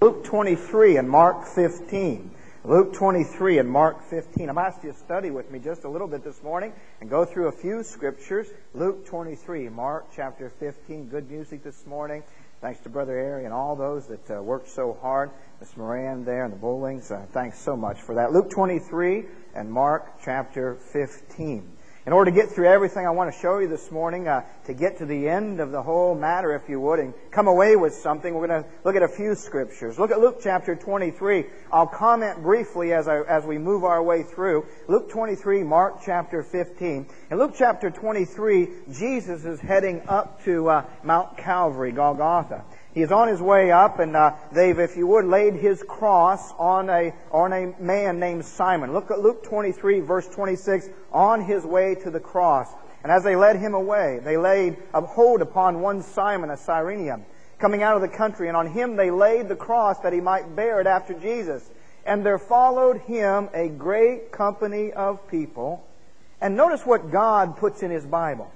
Luke 23 and Mark 15. Luke 23 and Mark 15. I've asked you to study with me just a little bit this morning and go through a few scriptures. Luke 23, Mark chapter 15. Good music this morning. Thanks to Brother Ari and all those that worked so hard. Miss Moran there and the Bowlings. Thanks so much for that. Luke 23 and Mark chapter 15. In order to get through everything I want to show you this morning, to get to the end of the whole matter, if you would, and come away with something, we're going to look at a few scriptures. Look at Luke chapter 23. I'll comment briefly as we move our way through. Luke 23, Mark chapter 15. In Luke chapter 23, Jesus is heading up to Mount Calvary, Golgotha. He is on his way up, and they've, if you would, laid his cross on a man named Simon. Look at Luke 23, verse 26, on his way to the cross. And as they led him away, they laid a hold upon one Simon, a Cyrenian, coming out of the country, and on him they laid the cross that he might bear it after Jesus. And there followed him a great company of people. And notice what God puts in His Bible.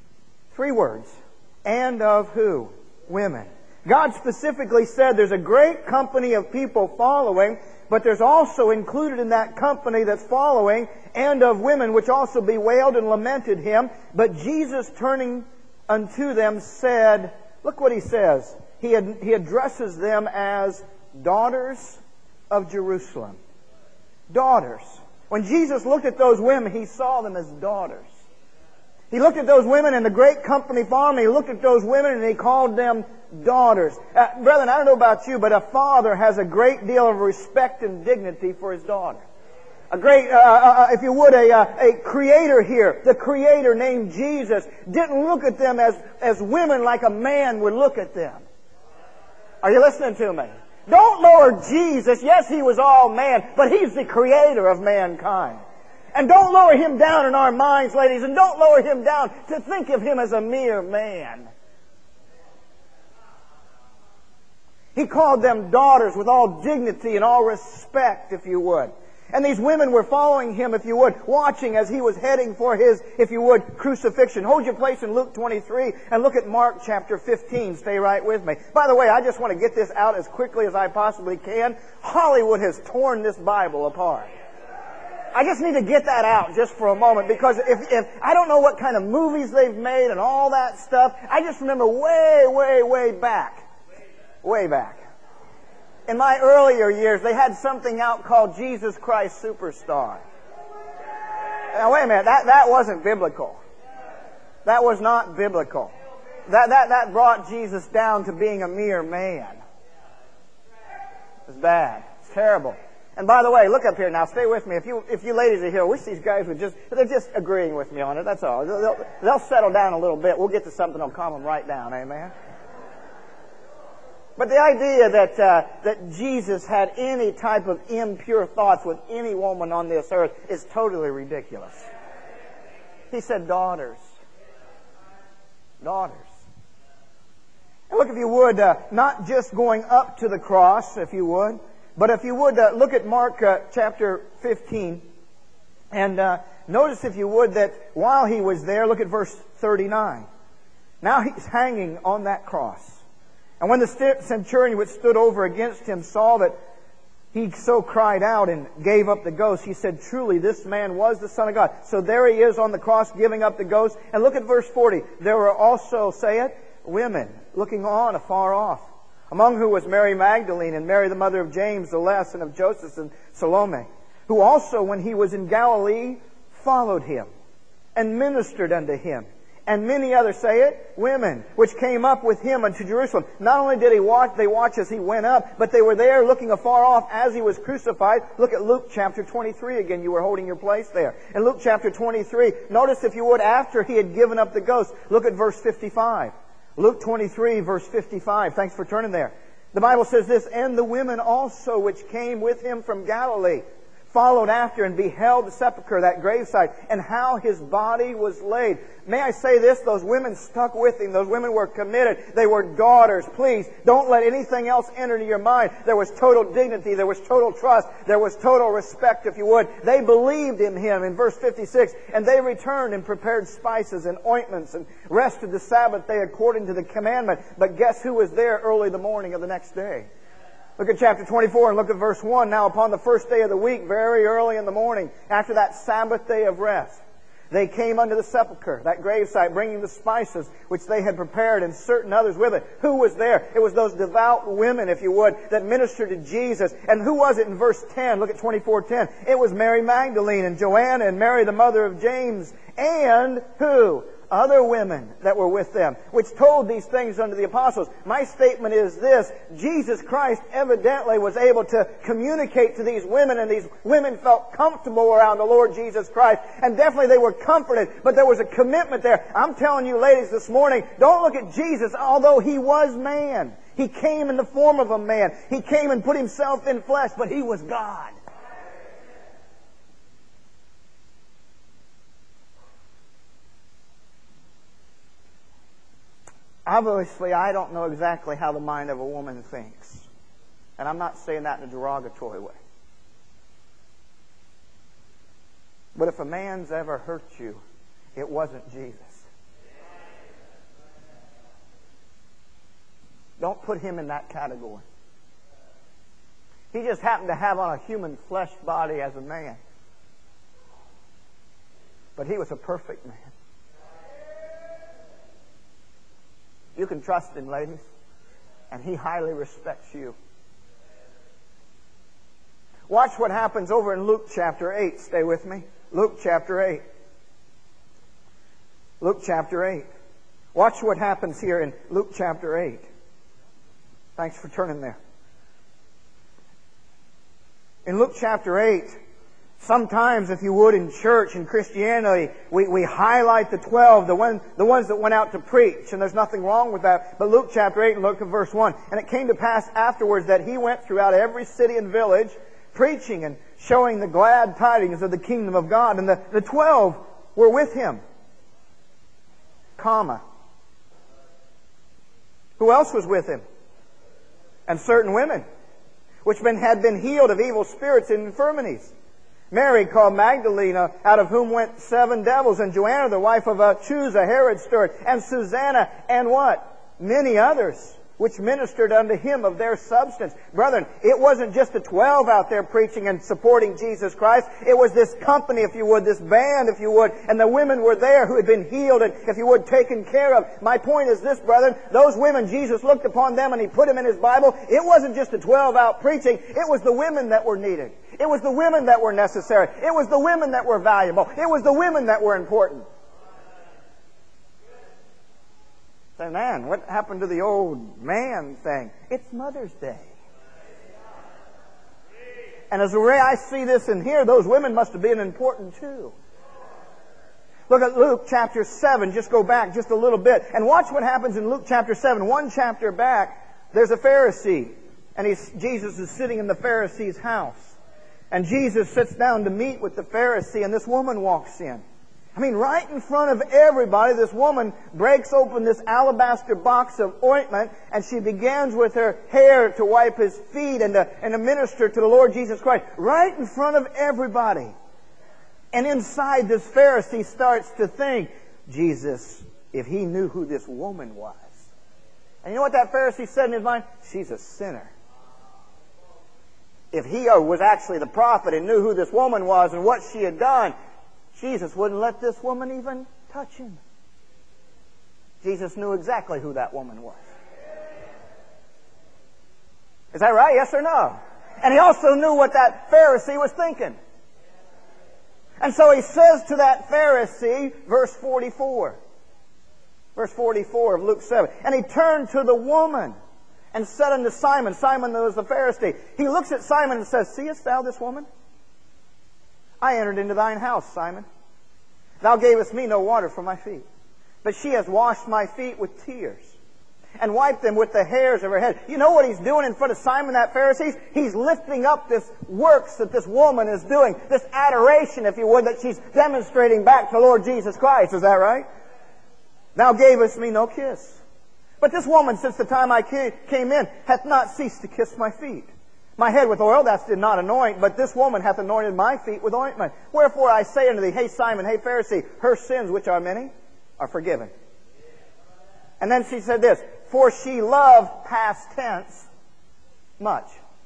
3 words. And of who? Women. God specifically said there's a great company of people following, but there's also included in that company that's following, and of women, which also bewailed and lamented Him. But Jesus, turning unto them, said, look what He says. He addresses them as daughters of Jerusalem. Daughters. When Jesus looked at those women, He saw them as daughters. He looked at those women and the great company following Him. He looked at those women and He called them daughters. Brethren, I don't know about you, but a father has a great deal of respect and dignity for his daughter. A great, if you would, a creator here, the creator named Jesus, didn't look at them as women like a man would look at them. Are you listening to me? Don't lower Jesus. Yes, He was all man, but He's the creator of mankind. And don't lower Him down in our minds, ladies, and don't lower Him down to think of Him as a mere man. He called them daughters with all dignity and all respect, if you would. And these women were following Him, if you would, watching as He was heading for His, if you would, crucifixion. Hold your place in Luke 23 and look at Mark chapter 15. Stay right with me. By the way, I just want to get this out as quickly as I possibly can. Hollywood has torn this Bible apart. I just need to get that out just for a moment, because if I don't know what kind of movies they've made and all that stuff, I just remember way back. In my earlier years, they had something out called Jesus Christ Superstar. Now wait a minute, that wasn't biblical. That was not biblical. That brought Jesus down to being a mere man. It's bad. It's terrible. And by the way, look up here now. Stay with me. If you ladies are here, I wish these guys would they're just agreeing with me on it. That's all. They'll settle down a little bit. We'll get to something that'll calm them right down. Amen. But the idea that Jesus had any type of impure thoughts with any woman on this earth is totally ridiculous. He said daughters. Daughters. And look, if you would, not just going up to the cross, if you would, but if you would, look at Mark chapter 15. And notice, if you would, that while He was there, look at verse 39. Now He's hanging on that cross. And when the centurion which stood over against Him saw that he so cried out and gave up the ghost, he said, truly this man was the Son of God. So there He is on the cross giving up the ghost. And look at verse 40. There were also, say it, women looking on afar off, among who was Mary Magdalene and Mary the mother of James the Less and of Joseph and Salome, who also when He was in Galilee followed Him and ministered unto Him. And many others, say it, women, which came up with Him unto Jerusalem. Not only did they watch as He went up, but they were there looking afar off as He was crucified. Look at Luke chapter 23 again. You were holding your place there. In Luke chapter 23, notice, if you would, after He had given up the ghost, look at verse 55. Luke 23, verse 55. Thanks for turning there. The Bible says this, and the women also which came with Him from Galilee followed after and beheld the sepulchre, that gravesite, and how His body was laid. May I say this? Those women stuck with Him. Those women were committed. They were daughters. Please, don't let anything else enter into your mind. There was total dignity. There was total trust. There was total respect, if you would. They believed in Him. In verse 56, and they returned and prepared spices and ointments and rested the Sabbath day according to the commandment. But guess who was there early the morning of the next day? Look at chapter 24 and look at verse 1. Now upon the first day of the week, very early in the morning, after that Sabbath day of rest, they came unto the sepulchre, that gravesite, bringing the spices which they had prepared, and certain others with it. Who was there? It was those devout women, if you would, that ministered to Jesus. And who was it in verse 10? Look at 24:10. It was Mary Magdalene and Joanna and Mary the mother of James, and who? Other women that were with them, which told these things unto the apostles. My statement is this: Jesus Christ evidently was able to communicate to these women, and these women felt comfortable around the Lord Jesus Christ, and definitely they were comforted, but there was a commitment there. I'm telling you ladies this morning, don't look at Jesus, although He was man. He came in the form of a man. He came and put Himself in flesh, but He was God. Obviously, I don't know exactly how the mind of a woman thinks. And I'm not saying that in a derogatory way. But if a man's ever hurt you, it wasn't Jesus. Don't put Him in that category. He just happened to have on a human flesh body as a man. But He was a perfect man. You can trust Him, ladies, and He highly respects you. Watch what happens over in Luke chapter 8. Stay with me. Luke chapter 8. Luke chapter 8. Watch what happens here in Luke chapter 8. Thanks for turning there. In Luke chapter 8, sometimes, if you would, in church, in Christianity, we highlight the 12, the ones that went out to preach, and there's nothing wrong with that. But Luke chapter 8, and look at verse 1. And it came to pass afterwards that He went throughout every city and village, preaching and showing the glad tidings of the kingdom of God. And the 12 were with Him. Comma. Who else was with Him? And certain women, which had been healed of evil spirits and infirmities. Mary called Magdalena, out of whom went 7 devils, and Joanna, the wife of Chuza, Herod's steward, and Susanna, and what? Many others, which ministered unto Him of their substance. Brethren, it wasn't just the 12 out there preaching and supporting Jesus Christ. It was this company, if you would, this band, if you would, and the women were there who had been healed and, if you would, taken care of. My point is this, brethren, those women, Jesus looked upon them and He put them in His Bible. It wasn't just the 12 out preaching. It was the women that were needed. It was the women that were necessary. It was the women that were valuable. It was the women that were important. Say, man, what happened to the old man thing? It's Mother's Day. And as the way I see this in here, those women must have been important too. Look at Luke chapter 7. Just go back just a little bit. And watch what happens in Luke chapter 7. One chapter back, there's a Pharisee. And Jesus is sitting in the Pharisee's house. And Jesus sits down to meet with the Pharisee, and this woman walks in. I mean, right in front of everybody, this woman breaks open this alabaster box of ointment, and she begins with her hair to wipe His feet and to minister to the Lord Jesus Christ. Right in front of everybody. And inside, this Pharisee starts to think, Jesus, if he knew who this woman was. And you know what that Pharisee said in his mind? She's a sinner. If he was actually the prophet and knew who this woman was and what she had done, Jesus wouldn't let this woman even touch Him. Jesus knew exactly who that woman was. Is that right? Yes or no? And He also knew what that Pharisee was thinking. And so He says to that Pharisee, verse 44. Verse 44 of Luke 7. And He turned to the woman and said unto Simon, Simon was the Pharisee. He looks at Simon and says, Seest thou this woman? I entered into thine house, Simon. Thou gavest me no water for my feet, but she has washed my feet with tears and wiped them with the hairs of her head. You know what He's doing in front of Simon, that Pharisee? He's lifting up this works that this woman is doing, this adoration, if you would, that she's demonstrating back to Lord Jesus Christ. Is that right? Thou gavest me no kiss. But this woman, since the time I came in, hath not ceased to kiss my feet. My head with oil thou did not anoint, but this woman hath anointed my feet with ointment. Wherefore I say unto thee, hey Simon, hey Pharisee, her sins, which are many, are forgiven. And then she said this, for she loved, past tense, much.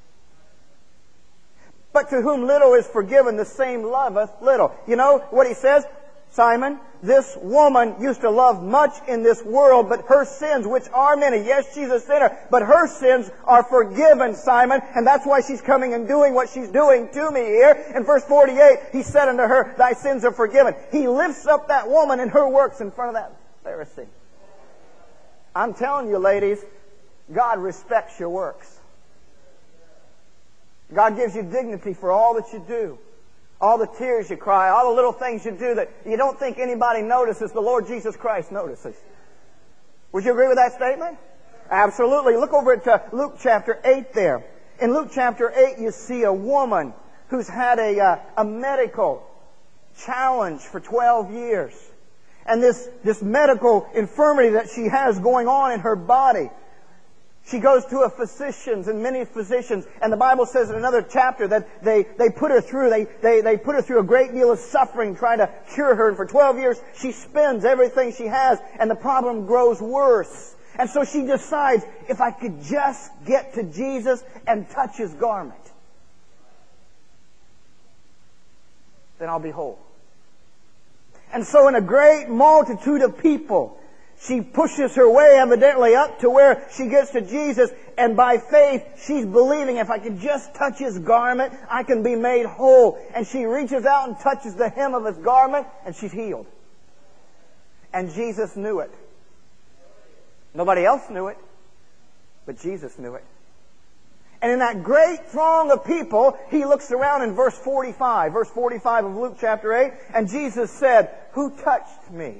But to whom little is forgiven, the same loveth little. You know what he says? Simon, this woman used to love much in this world, but her sins, which are many, yes, she's a sinner, but her sins are forgiven, Simon, and that's why she's coming and doing what she's doing to me here. In verse 48, he said unto her, thy sins are forgiven. He lifts up that woman and her works in front of that Pharisee. I'm telling you, ladies, God respects your works. God gives you dignity for all that you do. All the tears you cry, all the little things you do that you don't think anybody notices, the Lord Jesus Christ notices. Would you agree with that statement? Absolutely. Look over at Luke chapter 8 there. In Luke chapter 8 you see a woman who's had a medical challenge for 12 years. And this medical infirmity that she has going on in her body, she goes to a physicians and many physicians, and the Bible says in another chapter that they put her through, they put her through a great deal of suffering trying to cure her, and for 12 years she spends everything she has, and the problem grows worse. And so she decides, if I could just get to Jesus and touch His garment, then I'll be whole. And so in a great multitude of people, she pushes her way evidently up to where she gets to Jesus, and by faith she's believing, if I can just touch His garment, I can be made whole. And she reaches out and touches the hem of His garment, and she's healed. And Jesus knew it. Nobody else knew it, but Jesus knew it. And in that great throng of people, He looks around in verse 45 of Luke chapter 8, and Jesus said, who touched me?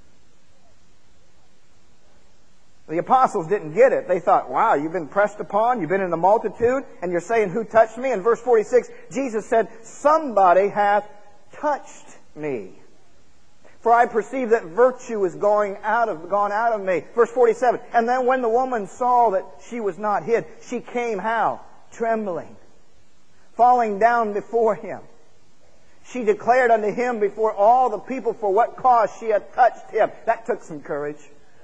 The apostles didn't get it. They thought, wow, you've been pressed upon, you've been in the multitude, and you're saying, who touched me? In verse 46, Jesus said, somebody hath touched me. For I perceive that virtue is gone out of me. Verse 47, and then when the woman saw that she was not hid, she came how? Trembling, falling down before Him. She declared unto Him before all the people for what cause she had touched Him. That took some courage.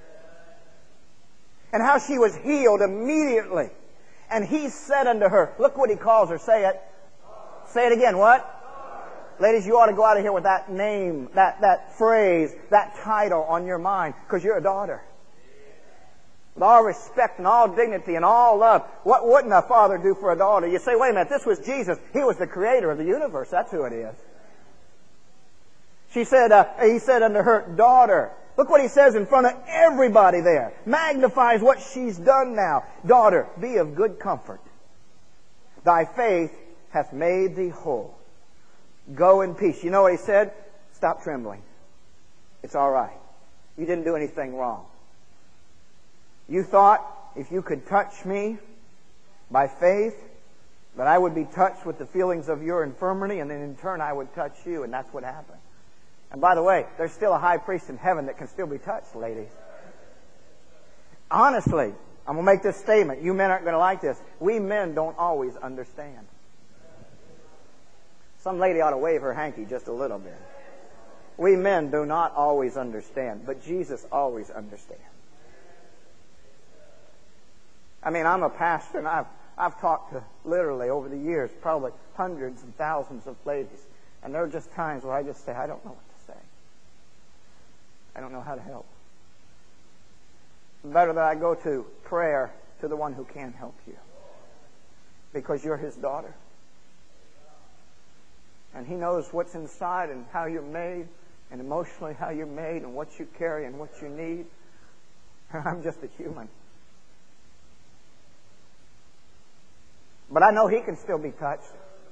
And how she was healed immediately. And He said unto her, look what He calls her, say it. Say it again, what? Ladies, you ought to go out of here with that name, that phrase, that title on your mind, because you're a daughter. With all respect and all dignity and all love, what wouldn't a father do for a daughter? You say, wait a minute, this was Jesus. He was the creator of the universe. That's who it is. He said unto her, daughter. Look what He says in front of everybody there. Magnifies what she's done now. Daughter, be of good comfort. Thy faith hath made thee whole. Go in peace. You know what He said? Stop trembling. It's all right. You didn't do anything wrong. You thought if you could touch me by faith, that I would be touched with the feelings of your infirmity, and then in turn I would touch you, and that's what happened. And by the way, there's still a high priest in heaven that can still be touched, ladies. Honestly, I'm going to make this statement. You men aren't going to like this. We men don't always understand. Some lady ought to wave her hanky just a little bit. We men do not always understand, but Jesus always understands. I mean, I'm a pastor, and I've talked to, literally, over the years, probably hundreds and thousands of ladies. And there are just times where I just say, I don't know what to say. I don't know how to help. It's better that I go to prayer to the one who can help you. Because you're His daughter. And He knows what's inside and how you're made, and emotionally how you're made, and what you carry and what you need. I'm just a human. But I know He can still be touched.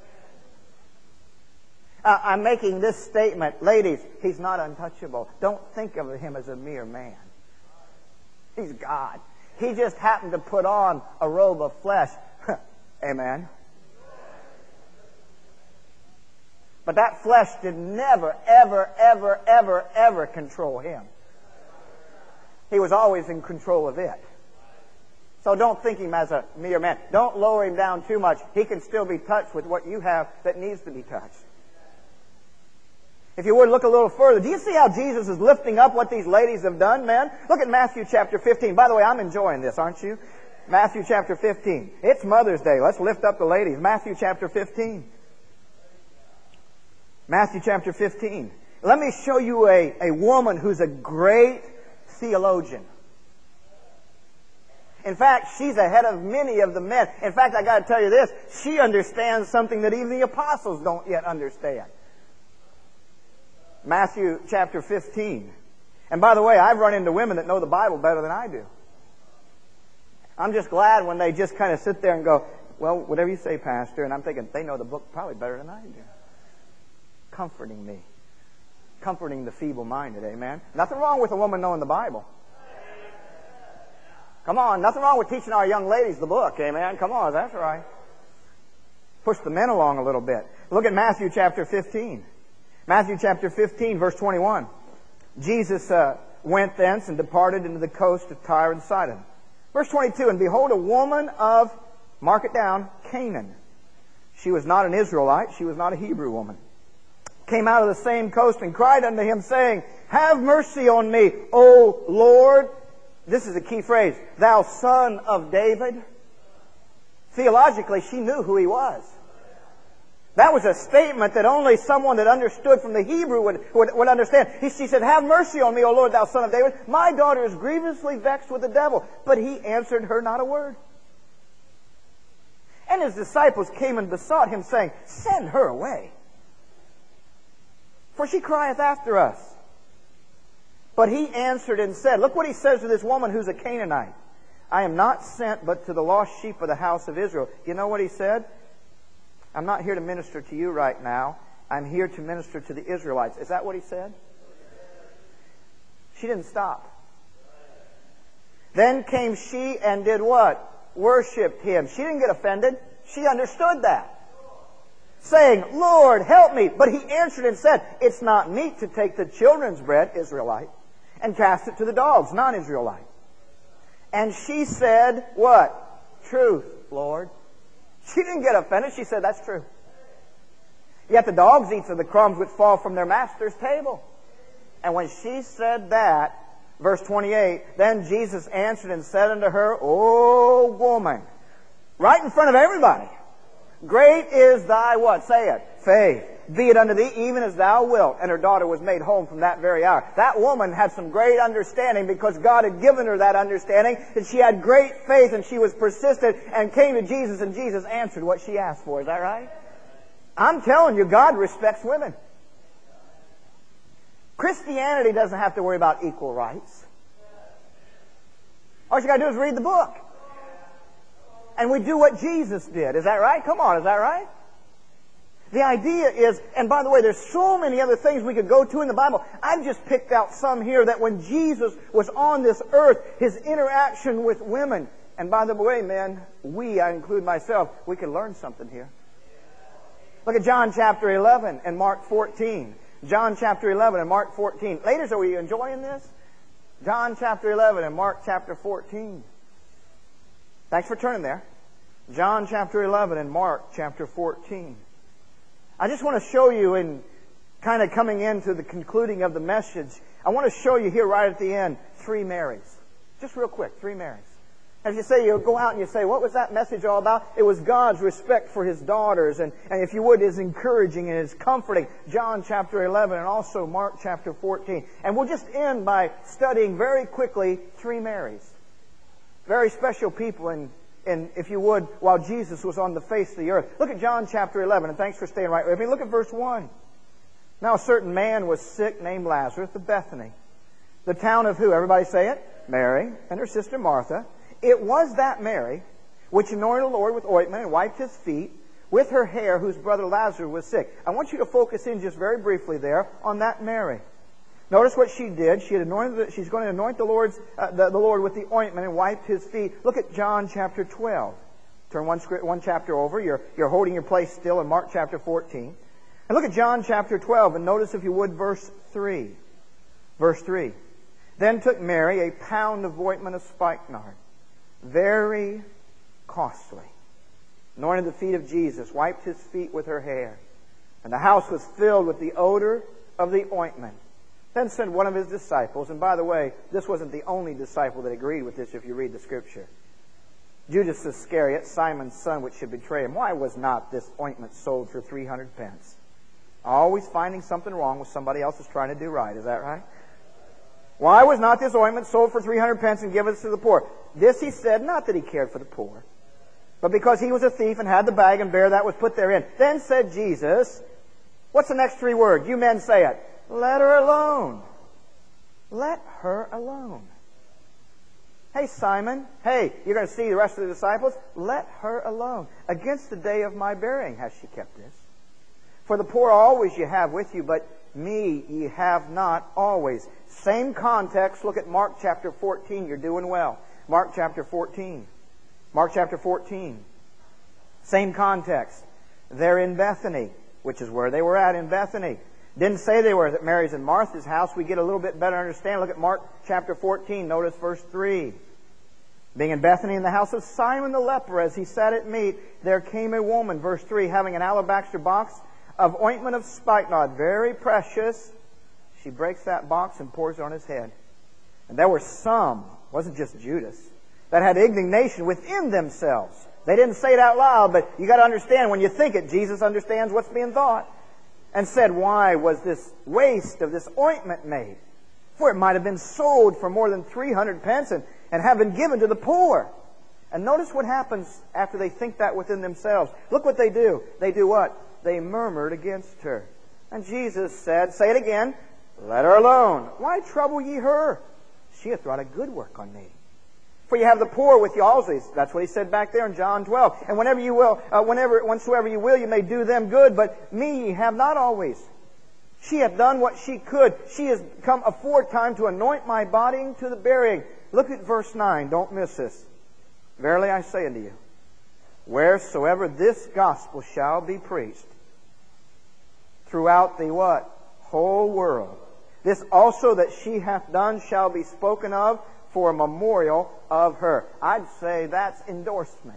I'm making this statement. Ladies, He's not untouchable. Don't think of Him as a mere man. He's God. He just happened to put on a robe of flesh. Amen. But that flesh did never, ever, ever, ever, ever control Him. He was always in control of it. So don't think Him as a mere man. Don't lower Him down too much. He can still be touched with what you have that needs to be touched. If you would look a little further, do you see how Jesus is lifting up what these ladies have done, man? Look at Matthew chapter 15. By the way, I'm enjoying this, aren't you? Matthew chapter 15. It's Mother's Day. Let's lift up the ladies. Matthew chapter 15. Matthew chapter 15. Let me show you a woman who's a great theologian. In fact, she's ahead of many of the men. In fact, I got to tell you this. She understands something that even the apostles don't yet understand. Matthew chapter 15. And by the way, I've run into women that know the Bible better than I do. I'm just glad when they just kind of sit there and go, well, whatever you say, Pastor. And I'm thinking, they know the book probably better than I do. Comforting me. Comforting the feeble-minded, amen? Nothing wrong with a woman knowing the Bible. Come on, nothing wrong with teaching our young ladies the book, amen? Come on, that's right. Push the men along a little bit. Look at Matthew chapter 15. Matthew chapter 15, verse 21. Jesus went thence and departed into the coast of Tyre and Sidon. Verse 22, and behold, a woman of, mark it down, Canaan. She was not an Israelite, she was not a Hebrew woman. Came out of the same coast and cried unto him, saying, have mercy on me, O Lord. This is a key phrase. Thou Son of David. Theologically, she knew who he was. That was a statement that only someone that understood from the Hebrew would understand. She said, have mercy on me, O Lord, thou Son of David. My daughter is grievously vexed with the devil. But he answered her not a word. And his disciples came and besought him, saying, send her away, for she crieth after us. But he answered and said, look what he says to this woman who's a Canaanite. I am not sent but to the lost sheep of the house of Israel. You know what he said? I'm not here to minister to you right now. I'm here to minister to the Israelites. Is that what he said? She didn't stop. Then came she and did what? Worshipped him. She didn't get offended. She understood that. Saying, Lord, help me. But he answered and said, it's not meet to take the children's bread, Israelite, and cast it to the dogs, non-Israelite. And she said, what? Truth, Lord. She didn't get offended. She said, that's true. Yet the dogs eat of the crumbs which fall from their master's table. And when she said that, verse 28, then Jesus answered and said unto her, O woman, right in front of everybody, great is thy what? Say it. Faith. Be it unto thee even as thou wilt. And her daughter was made home from that very hour. That woman had some great understanding because God had given her that understanding. And she had great faith and she was persistent and came to Jesus and Jesus answered what she asked for. Is that right? I'm telling you, God respects women. Christianity doesn't have to worry about equal rights. All you got to do is read the book. And we do what Jesus did. Is that right? Come on, is that right? The idea is, and by the way, there's so many other things we could go to in the Bible. I've just picked out some here that when Jesus was on this earth, his interaction with women. And by the way, men, I include myself, we can learn something here. Look at John chapter 11 and Mark 14. John chapter 11 and Mark 14. Ladies, are you enjoying this? John chapter 11 and Mark chapter 14. Thanks for turning there. John chapter 11 and Mark chapter 14. I just want to show you, in kind of coming into the concluding of the message, I want to show you here right at the end, 3 Marys. Just real quick, 3 Marys. As you say, you go out and you say, what was that message all about? It was God's respect for His daughters, and if you would, His encouraging and His comforting. John chapter 11 and also Mark chapter 14. And we'll just end by studying very quickly 3 Marys. Very special people, and if you would, while Jesus was on the face of the earth. Look at John chapter 11, and thanks for staying right with me. Look at verse 1. Now a certain man was sick named Lazarus of Bethany, the town of who? Everybody say it. Mary and her sister Martha. It was that Mary which anointed the Lord with ointment and wiped His feet with her hair, whose brother Lazarus was sick. I want you to focus in just very briefly there on that Mary. Notice what she did. She's going to anoint the Lord with the ointment and wipe His feet. Look at John chapter 12. Turn one chapter over. You're holding your place still in Mark chapter 14. And look at John chapter 12 and notice, if you would, verse 3. Verse 3. Then took Mary a pound of ointment of spikenard, very costly, anointed the feet of Jesus, wiped His feet with her hair. And the house was filled with the odor of the ointment. Then sent one of His disciples, and by the way, this wasn't the only disciple that agreed with this if you read the Scripture. Judas Iscariot, Simon's son, which should betray Him. Why was not this ointment sold for 300 pence? Always finding something wrong with somebody else is trying to do right. Is that right? Why was not this ointment sold for 300 pence and given to the poor? This he said, not that he cared for the poor, but because he was a thief and had the bag and bear that was put therein. Then said Jesus, what's the next three words? You men say it. Let her alone. Let her alone. Hey, Simon. Hey, you're going to see the rest of the disciples. Let her alone. Against the day of my burying has she kept this. For the poor always you have with you, but me ye have not always. Same context. Look at Mark chapter 14. You're doing well. Mark chapter 14. Mark chapter 14. Same context. They're in Bethany, which is where they were at in Bethany. Didn't say they were at Mary's and Martha's house. We get a little bit better understanding. Look at Mark chapter 14. Notice verse 3. Being in Bethany in the house of Simon the leper, as he sat at meat, there came a woman, verse 3, having an alabaster box of ointment of spikenard, very precious. She breaks that box and pours it on his head. And there were some, wasn't just Judas, that had indignation within themselves. They didn't say it out loud, but you got to understand, when you think it, Jesus understands what's being thought. And said, why was this waste of this ointment made? For it might have been sold for more than 300 pence and have been given to the poor. And notice what happens after they think that within themselves. Look what they do. They do what? They murmured against her. And Jesus said, say it again, let her alone. Why trouble ye her? She hath wrought a good work on me. For you have the poor with you always. That's what he said back there in John 12. And whenever you will, whensoever you will, you may do them good, but me ye have not always. She hath done what she could. She has come aforetime to anoint my body to the burying. Look at verse 9. Don't miss this. Verily I say unto you, wheresoever this gospel shall be preached throughout the what? Whole world. This also that she hath done shall be spoken of for a memorial of her. I'd say that's endorsement.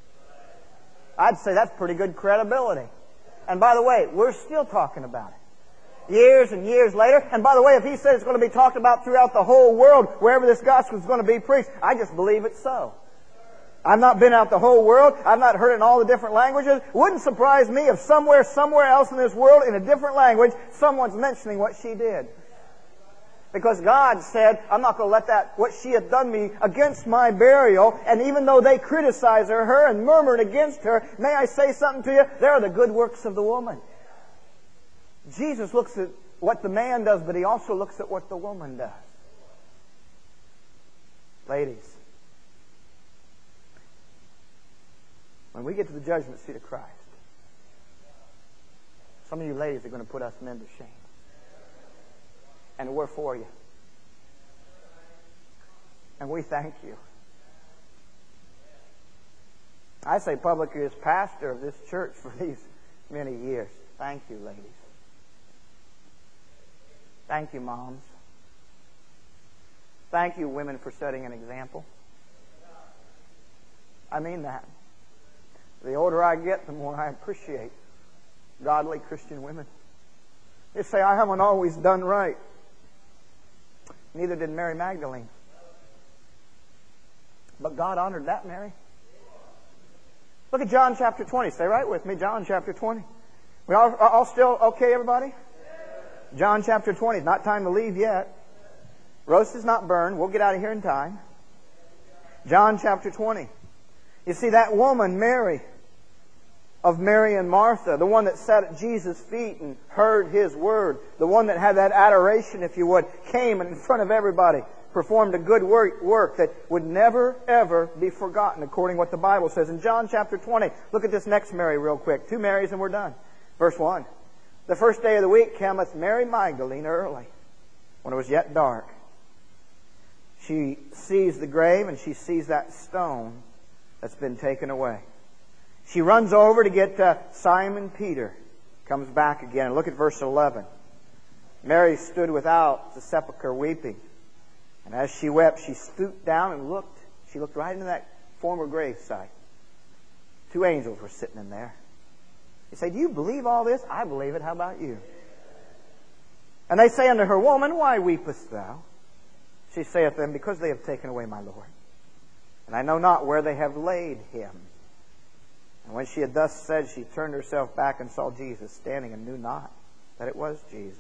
I'd say that's pretty good credibility. And by the way, we're still talking about it. Years and years later. And by the way, if he said it's going to be talked about throughout the whole world, wherever this gospel is going to be preached, I just believe it's so. I've not been out the whole world. I've not heard it in all the different languages. Wouldn't surprise me if somewhere else in this world, in a different language, someone's mentioning what she did. Because God said, I'm not going to let that, what she hath done me against my burial. And even though they criticize her and murmured against her, may I say something to you? There are the good works of the woman. Jesus looks at what the man does, but he also looks at what the woman does. Ladies, when we get to the judgment seat of Christ, some of you ladies are going to put us men to shame. And we're for you. And we thank you. I say publicly as pastor of this church for these many years, thank you, ladies. Thank you, moms. Thank you, women, for setting an example. I mean that. The older I get, the more I appreciate godly Christian women. They say, I haven't always done right. Neither did Mary Magdalene. But God honored that Mary. Look at John chapter 20. Stay right with me. John chapter 20. We all still okay, everybody? John chapter 20. It's not time to leave yet. Roast is not burned. We'll get out of here in time. John chapter 20. You see, that woman, Mary, of Mary and Martha, the one that sat at Jesus' feet and heard His word, the one that had that adoration, if you would, came and in front of everybody performed a good work that would never, ever be forgotten, according to what the Bible says. In John chapter 20, look at this next Mary real quick. 2 Marys and we're done. Verse 1. The first day of the week cometh Mary Magdalene early, when it was yet dark. She sees the grave and she sees that stone that's been taken away. She runs over to get Simon Peter. Comes back again. Look at verse 11. Mary stood without the sepulchre weeping. And as she wept, she stooped down and looked. She looked right into that former gravesite. 2 angels were sitting in there. You say, do you believe all this? I believe it. How about you? And they say unto her, Woman, why weepest thou? She saith to them, Because they have taken away my Lord. And I know not where they have laid Him. And when she had thus said, she turned herself back and saw Jesus standing and knew not that it was Jesus.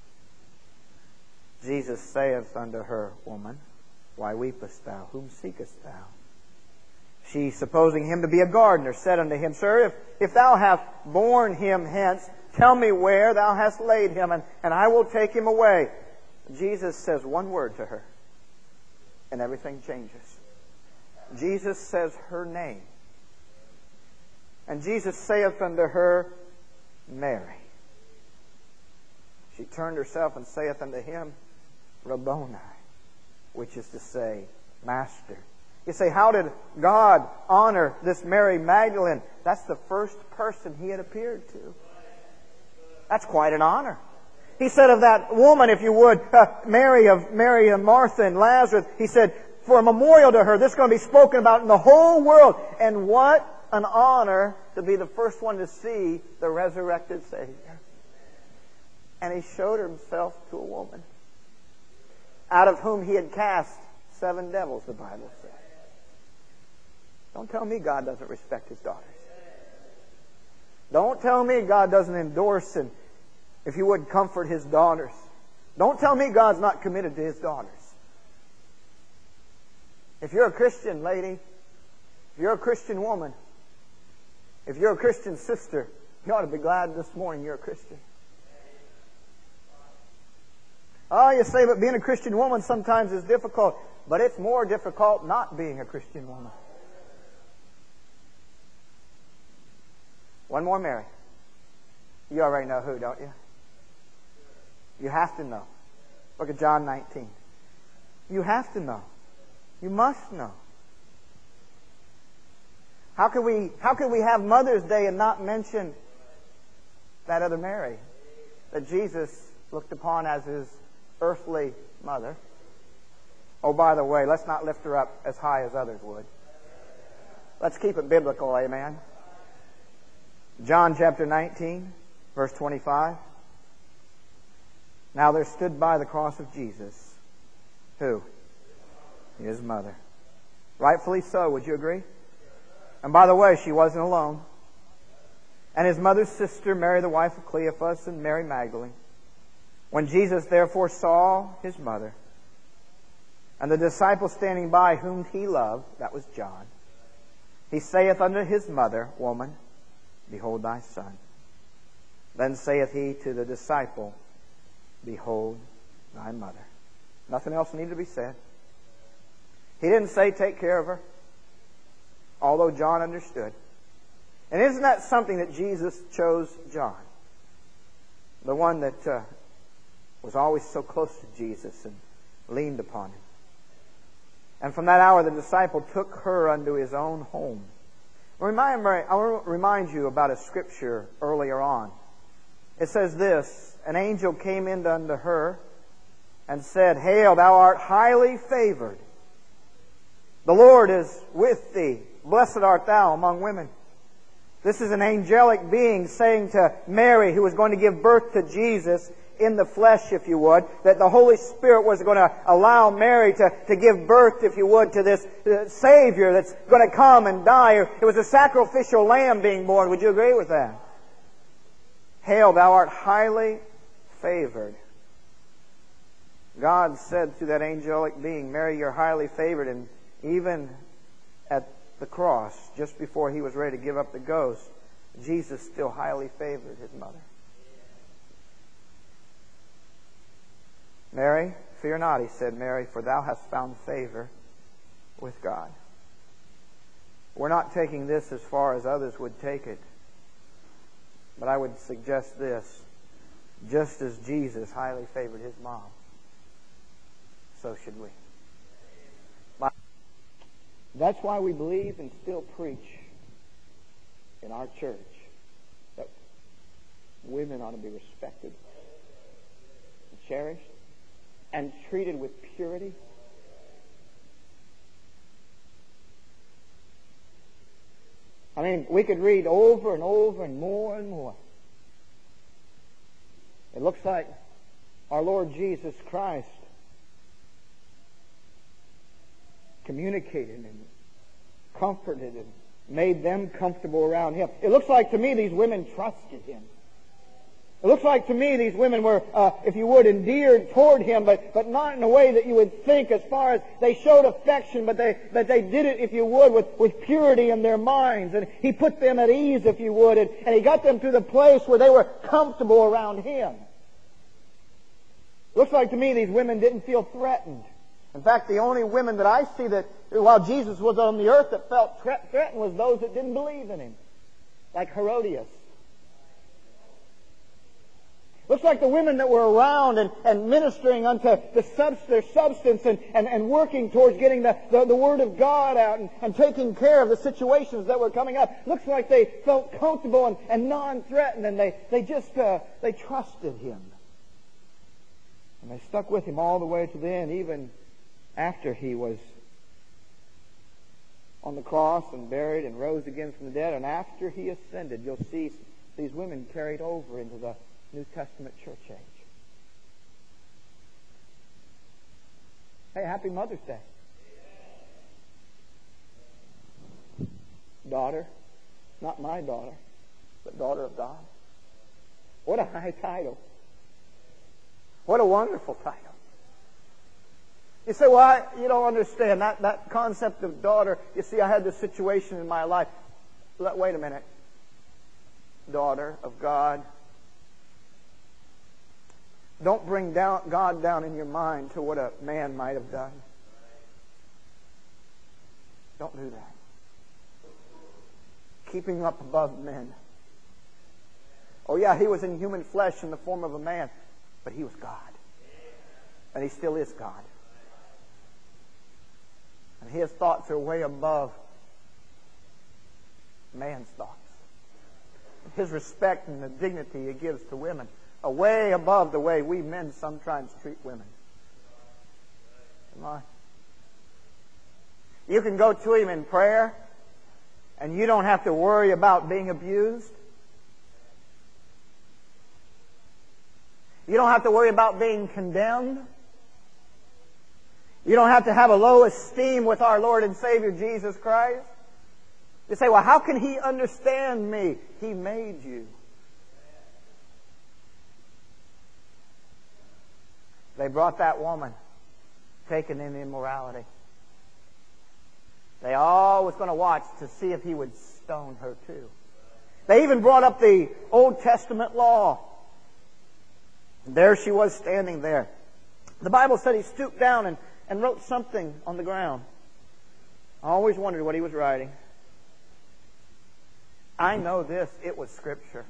Jesus saith unto her, Woman, why weepest thou? Whom seekest thou? She, supposing him to be a gardener, said unto him, Sir, if thou hast borne him hence, tell me where thou hast laid him, and I will take him away. Jesus says one word to her, and everything changes. Jesus says her name. And Jesus saith unto her, Mary. She turned herself and saith unto him, Rabboni, which is to say, Master. You say, how did God honor this Mary Magdalene? That's the first person He had appeared to. That's quite an honor. He said of that woman, if you would, Mary and Martha and Lazarus, He said, for a memorial to her, this is going to be spoken about in the whole world. And what an honor to be the first one to see the resurrected Savior. And He showed Himself to a woman, out of whom He had cast 7 devils, the Bible says. Don't tell me God doesn't respect His daughters. Don't tell me God doesn't endorse and, if you would, comfort His daughters. Don't tell me God's not committed to His daughters. If you're a Christian lady, if you're a Christian woman, if you're a Christian sister, you ought to be glad this morning you're a Christian. Oh, you say, but being a Christian woman sometimes is difficult. But it's more difficult not being a Christian woman. One more Mary. You already know who, don't you? You have to know. Look at John 19. You have to know. You must know. How could we have Mother's Day and not mention that other Mary that Jesus looked upon as His earthly mother? Oh, by the way, let's not lift her up as high as others would. Let's keep it biblical, amen? John chapter 19, verse 25. Now there stood by the cross of Jesus, who? His mother. Rightfully so, would you agree? And by the way, she wasn't alone. And His mother's sister, Mary the wife of Cleophas, and Mary Magdalene. When Jesus therefore saw His mother, and the disciple standing by whom He loved, that was John, He saith unto His mother, Woman, behold thy son. Then saith He to the disciple, Behold thy mother. Nothing else needed to be said. He didn't say, take care of her, although John understood. And isn't that something that Jesus chose John? The one that was always so close to Jesus and leaned upon Him. And from that hour the disciple took her unto his own home. I want to remind you about a scripture earlier on. It says this, an angel came in unto her and said, Hail, thou art highly favored. The Lord is with thee. Blessed art thou among women. This is an angelic being saying to Mary, who was going to give birth to Jesus in the flesh, if you would, that the Holy Spirit was going to allow Mary to give birth, if you would, to this Savior that's going to come and die. It was a sacrificial lamb being born. Would you agree with that? Hail, thou art highly favored. God said to that angelic being, Mary, you're highly favored. And even at the cross, just before He was ready to give up the ghost, Jesus still highly favored His mother. Mary, fear not, He said, Mary, for thou hast found favor with God. We're not taking this as far as others would take it. But I would suggest this. Just as Jesus highly favored His mom, so should we. That's why we believe and still preach in our church that women ought to be respected and cherished and treated with purity. I mean, we could read over and over and more. It looks like our Lord Jesus Christ communicated and comforted and made them comfortable around Him. It looks like to me these women trusted Him. It looks like to me these women were, if you would, endeared toward him, but not in a way that you would think, as far as they showed affection, but they did it, if you would, with purity in their minds. And he put them at ease, if you would, and he got them to the place where they were comfortable around him. It looks like to me these women didn't feel threatened. In fact, the only women that I see that, while Jesus was on the earth, that felt threatened was those that didn't believe in him, like Herodias. Looks like the women that were around and ministering unto their substance and working towards getting the Word of God out and taking care of the situations that were coming up. Looks like they felt comfortable and non-threatened, and they trusted him. And they stuck with him all the way to the end, even after he was on the cross and buried and rose again from the dead. And after he ascended, you'll see these women carried over into the New Testament church age. Hey, happy Mother's Day. Daughter, not my daughter, but daughter of God. What a high title. What a wonderful title. You say, well, you don't understand. That concept of daughter, you see, I had this situation in my life. Wait a minute. Daughter of God. Don't bring God down in your mind to what a man might have done. Don't do that. Keep him up above men. Oh yeah, he was in human flesh in the form of a man, but he was God. And he still is God. And his thoughts are way above man's thoughts. His respect and the dignity he gives to women are way above the way we men sometimes treat women. Come on. You can go to him in prayer, and you don't have to worry about being abused. You don't have to worry about being condemned. You don't have to have a low esteem with our Lord and Savior Jesus Christ. You say, well, how can he understand me? He made you. They brought that woman taken in immorality. They all was going to watch to see if he would stone her too. They even brought up the Old Testament law. And there she was standing there. The Bible said he stooped down and wrote something on the ground. I always wondered what he was writing. I know this, it was Scripture.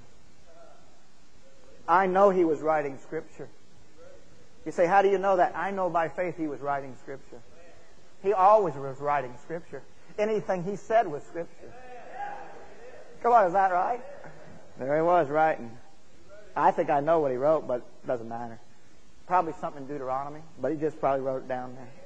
I know he was writing Scripture. You say, how do you know that? I know by faith he was writing Scripture. He always was writing Scripture. Anything he said was Scripture. Come on, is that right? There he was writing. I think I know what he wrote, but it doesn't matter. Probably something in Deuteronomy, but he just probably wrote it down there.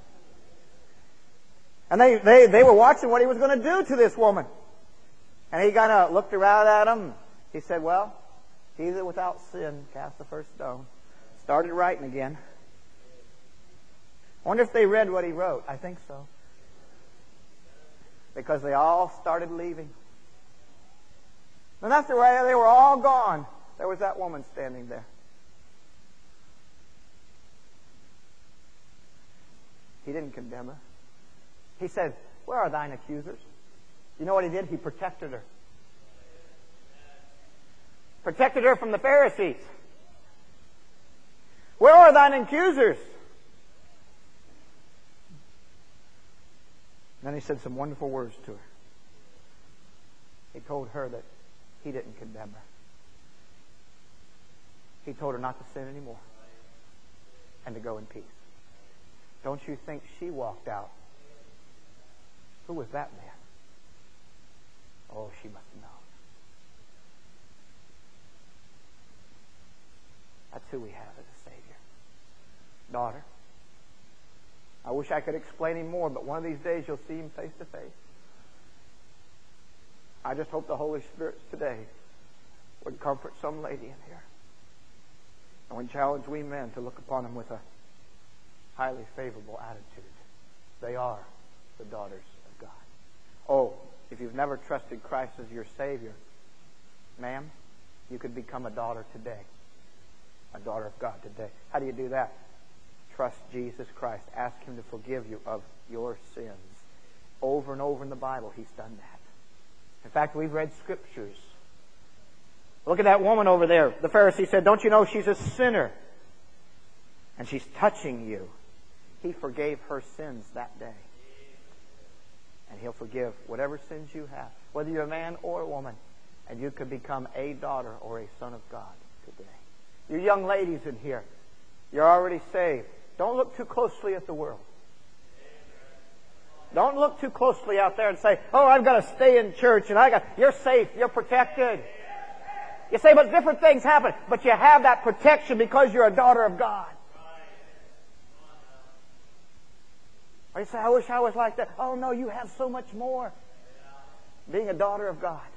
And they were watching what he was going to do to this woman. And he kind of looked around at them. He said, well, he that without sin cast the first stone. Started writing again. I wonder if they read what he wrote. I think so. Because they all started leaving. And after they were all gone, there was that woman standing there. He didn't condemn her. He said, where are thine accusers? You know what he did? He protected her. Protected her from the Pharisees. Where are thine accusers? Then he said some wonderful words to her. He told her that he didn't condemn her. He told her not to sin anymore and to go in peace. Don't you think she walked out? Who was that man? Oh, she must have known. That's who we have as a Savior. Daughter, I wish I could explain him more, but one of these days you'll see him face to face. I just hope the Holy Spirit today would comfort some lady in here and would challenge we men to look upon him with a highly favorable attitude. They are the daughters of God. Oh, if you've never trusted Christ as your Savior, ma'am, you could become a daughter today. A daughter of God today. How do you do that? Trust Jesus Christ. Ask Him to forgive you of your sins. Over and over in the Bible, He's done that. In fact, we've read Scriptures. Look at that woman over there. The Pharisee said, don't you know she's a sinner? And she's touching you. He forgave her sins that day. And He'll forgive whatever sins you have, whether you're a man or a woman. And you could become a daughter or a son of God today. You young ladies in here, you're already saved. Don't look too closely at the world. Don't look too closely out there and say, oh, I've got to stay in church and you're safe, you're protected. You say, but different things happen. But you have that protection because you're a daughter of God. Or you say, I wish I was like that. Oh no, you have so much more. Being a daughter of God.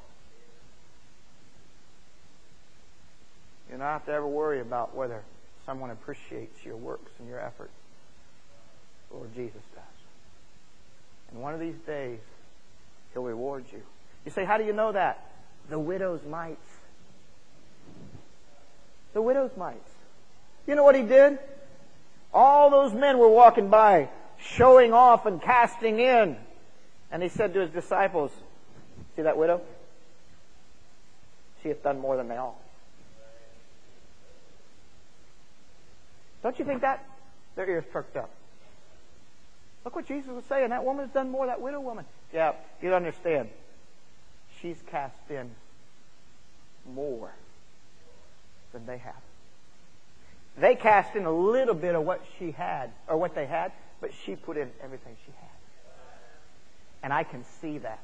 You don't have to ever worry about whether someone appreciates your works and your efforts. Lord Jesus does. And one of these days, He'll reward you. You say, how do you know that? The widow's mites. The widow's mites. You know what He did? All those men were walking by, showing off and casting in. And He said to His disciples, see that widow? She hath done more than they all. Don't you think that? Their ears perked up. Look what Jesus was saying. That woman has done more, that widow woman. Yeah, you understand. She's cast in more than they have. They cast in a little bit of what she had, or what they had, but she put in everything she had. And I can see that.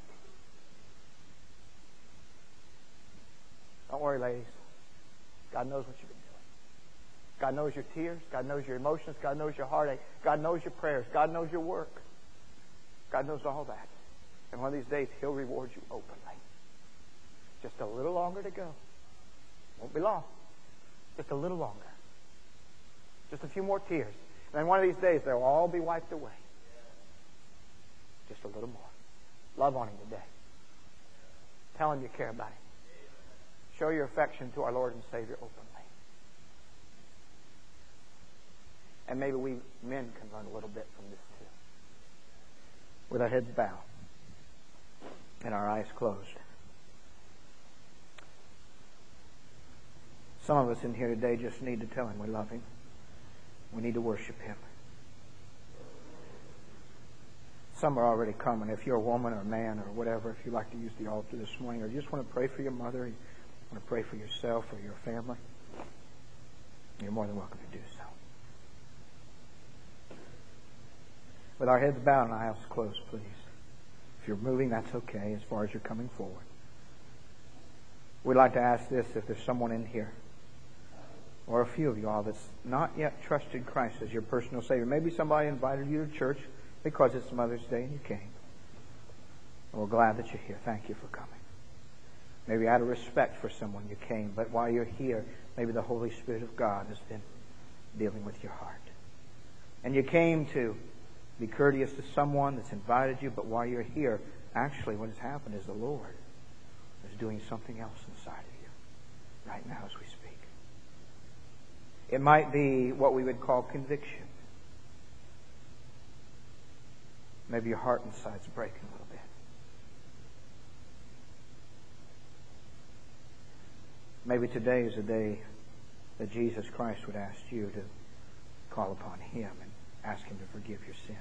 Don't worry, ladies. God knows what you've been doing. God knows your tears. God knows your emotions. God knows your heartache. God knows your prayers. God knows your work. God knows all that. And one of these days, He'll reward you openly. Just a little longer to go. Won't be long. Just a little longer. Just a few more tears. And then one of these days, they'll all be wiped away. Just a little more. Love on Him today. Tell Him you care about Him. Show your affection to our Lord and Savior openly. And maybe we men can learn a little bit from this too. With our heads bowed and our eyes closed. Some of us in here today just need to tell Him we love Him. We need to worship Him. Some are already coming. If you're a woman or a man or whatever, if you'd like to use the altar this morning, or you just want to pray for your mother, you want to pray for yourself or your family, you're more than welcome to do so. With our heads bowed and our eyes closed, please. If you're moving, that's okay as far as you're coming forward. We'd like to ask this, if there's someone in here, or a few of you all that's not yet trusted Christ as your personal Savior. Maybe somebody invited you to church because it's Mother's Day and you came. And we're glad that you're here. Thank you for coming. Maybe out of respect for someone you came, but while you're here, maybe the Holy Spirit of God has been dealing with your heart. And you came to be courteous to someone that's invited you, but while you're here, actually what has happened is the Lord is doing something else inside of you right now as we speak. It might be what we would call conviction. Maybe your heart inside's breaking a little bit. Maybe today is a day that Jesus Christ would ask you to call upon Him and ask Him to forgive your sins.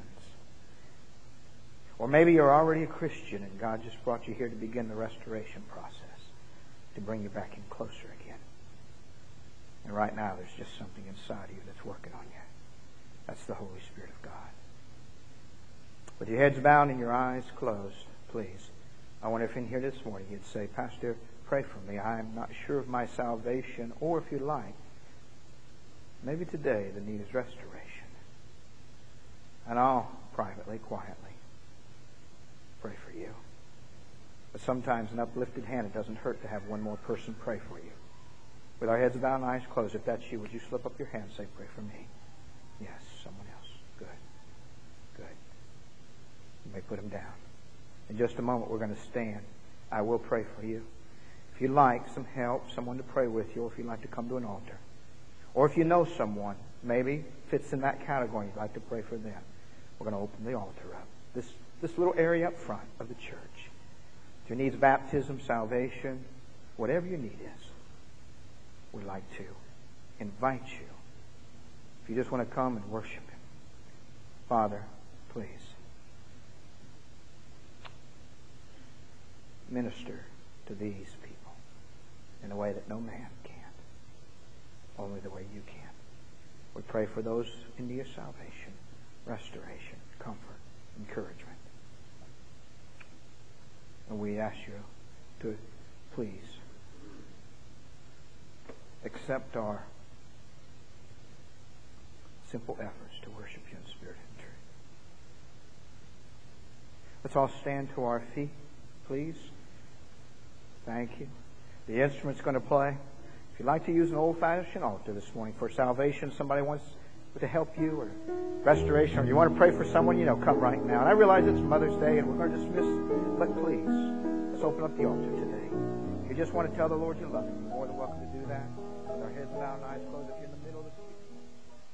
Or maybe you're already a Christian and God just brought you here to begin the restoration process, to bring you back in closer again. And right now there's just something inside of you that's working on you. That's the Holy Spirit of God. With your heads bowed and your eyes closed, please, I wonder if in here this morning you'd say, Pastor, pray for me. I'm not sure of my salvation. Or if you'd like, maybe today the need is restoration. And I'll privately, quietly pray for you. But sometimes an uplifted hand, it doesn't hurt to have one more person pray for you. With our heads bowed and eyes closed, if that's you, would you slip up your hand and say, pray for me? Yes, someone else. Good. Good. You may put them down. In just a moment, we're going to stand. I will pray for you. If you'd like some help, someone to pray with you, or if you'd like to come to an altar, or if you know someone maybe fits in that category, you'd like to pray for them, we're going to open the altar up. This little area up front of the church. If your needs baptism, salvation, whatever your need is, we'd like to invite you. If you just want to come and worship Him. Father, please minister to these people in a way that no man can. Only the way you can. We pray for those in need of salvation, restoration, comfort, encouragement. And we ask you to please accept our simple efforts to worship you in spirit and truth. Let's all stand to our feet, please. Thank you. The instrument's going to play. If you'd like to use an old-fashioned altar this morning for salvation, somebody wants to help you, or restoration, or you want to pray for someone, come right now. And I realize it's Mother's Day and we're going to dismiss, but please, let's open up the altar today. If you just want to tell the Lord you love Him, you're more than welcome to do that. With our heads bowed and eyes closed, if you're in the